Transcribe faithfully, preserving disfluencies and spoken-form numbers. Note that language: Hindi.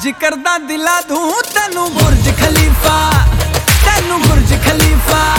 आज करदा दिला दूं तेनू बुर्ज खलीफा, तेनू बुर्ज खलीफा।